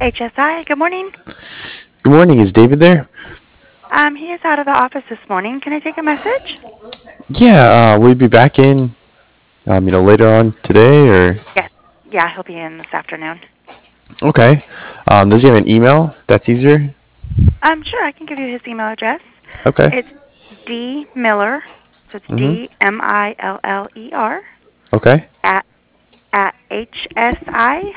HSI, good morning. Good morning. Is David there? He is out of the office this morning. Can I take a message? Yeah, will you be back in, later on today or? Yes. Yeah, he'll be in this afternoon. Okay. Does he have an email? That's easier. Sure, I can give you his email address. Okay. It's D Miller, so it's Mhm. DMILLER Okay. at HSI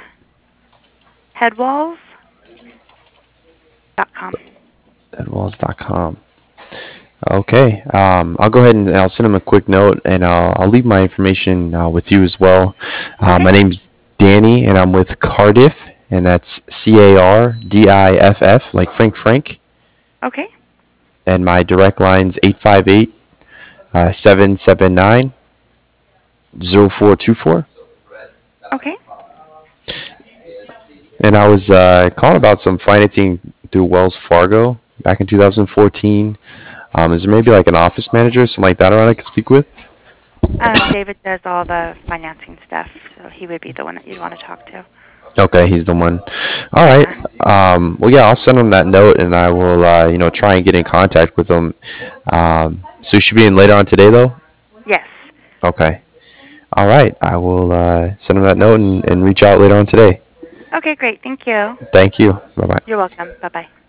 headwalls.com. Edwalls.com. Okay. I'll go ahead and I'll send him a quick note, and I'll leave my information with you as well. Okay. My name's Danny, and I'm with Cardiff, and that's CARDIFF, like Frank, Okay. and my direct line's 858 779 0424. Okay. And I was calling about some financing through Wells Fargo back in 2014. Is there maybe like an office manager or something like that around I could speak with? David does all the financing stuff, so he would be the one that you'd want to talk to. Okay, he's the one. All right. Yeah. Well, yeah, I'll send him that note, and I will, try and get in contact with him. So you should be in later on today, though. Yes. Okay. All right. I will send him that note and reach out later on today. Okay, great. Thank you. Thank you. Bye bye. You're welcome. Bye-bye.